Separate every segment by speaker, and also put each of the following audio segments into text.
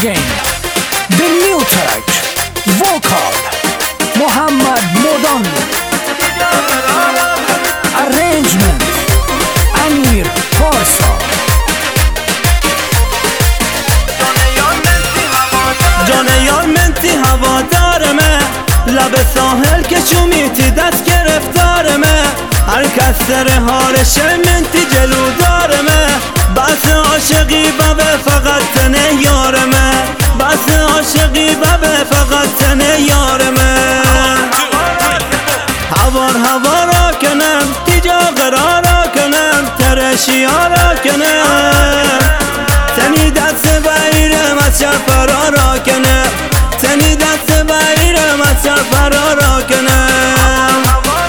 Speaker 1: again. The new track, vocal, Muhammad Modan. Arrangement, Amir Parsa.
Speaker 2: جان یار منتی هوادارمه، لب ساحل که چومیتی دست گرفتارمه، هر کس سر هارشه منتی جلو دارمه، بس عاشقی ببه فقط تنه یارمه، بس عاشقی ببه فقط تنه یارمه. هوار را کنم تیجا قرارا کنم ترشی را کنم، تنی دست بایرم از شر فرارا کنم، تنی دست بایرم از شر فرارا کنم.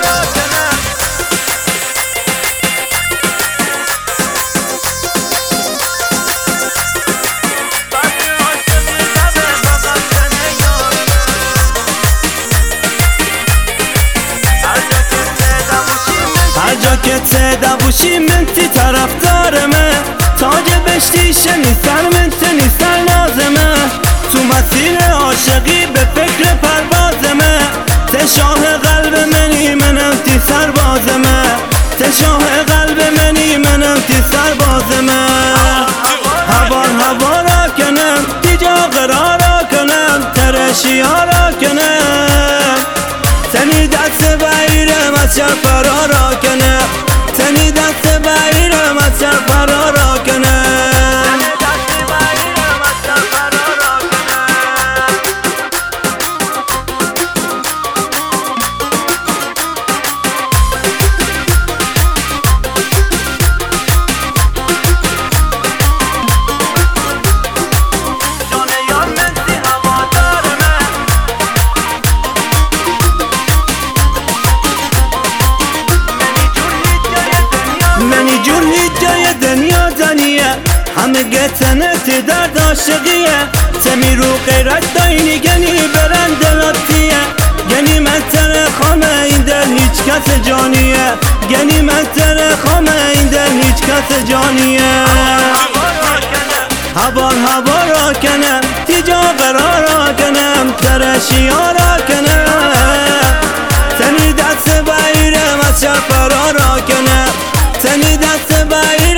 Speaker 2: هر جا که تدا بوشی منتی طرفدارمه، تاج بشتی شنی سر منتی سر نازمه، تو مسیر عاشقی به فکر پروازمه، تشاه قلب منی منم تی سربازمه، تشاه قلب منی منم تی سربازمه. هوار را کنم تیجا قرارا کنم ترشی را کنم، تنی دست بایرم از شر فرارا کنم، تنی دست بایرم از شر فرارا کنم. منی جور هیچ جای دنیا دنیه، همه گتنتی درد عاشقیه، تمی رو غیرت داینی گنی برن دلاتیه، گنی من تر خامه این دل هیچ کس جانیه، گنی من تر خامه این دل هیچ کس جانیه. هوار را کنم تیجا قرارا کنم ترشی را کنم، تنی دست بایرم از شر فرارا کنم، تنی دست بایرم